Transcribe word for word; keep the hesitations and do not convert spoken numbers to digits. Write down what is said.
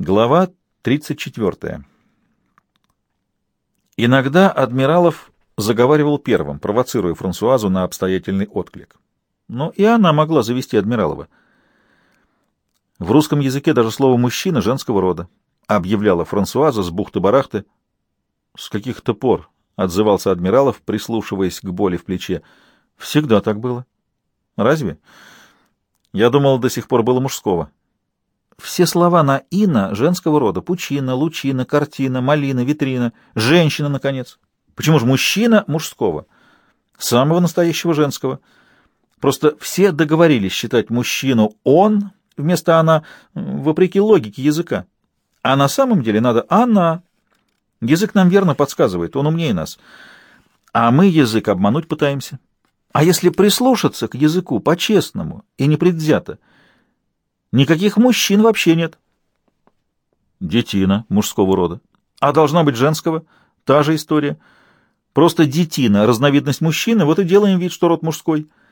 Глава тридцать четвёртая. Иногда Адмиралов заговаривал первым, провоцируя Франсуазу на обстоятельный отклик. Но и она могла завести Адмиралова. В русском языке даже слово «мужчина» женского рода, объявляла Франсуаза с бухты-барахты. «С каких-то пор», — отзывался Адмиралов, прислушиваясь к боли в плече. «Всегда так было». «Разве? Я думал, до сих пор было мужского». Все слова на «ина» женского рода: пучина, лучина, картина, малина, витрина, женщина, наконец. Почему же мужчина мужского? Самого настоящего женского. Просто все договорились считать мужчину «он» вместо «она», вопреки логике языка. А на самом деле надо «она». Язык нам верно подсказывает, он умнее нас. А мы язык обмануть пытаемся. А если прислушаться к языку по-честному и непредвзято, никаких мужчин вообще нет. Детина мужского рода. А должна быть женского. Та же история. Просто детина — разновидность мужчины, вот и делаем вид, что род мужской.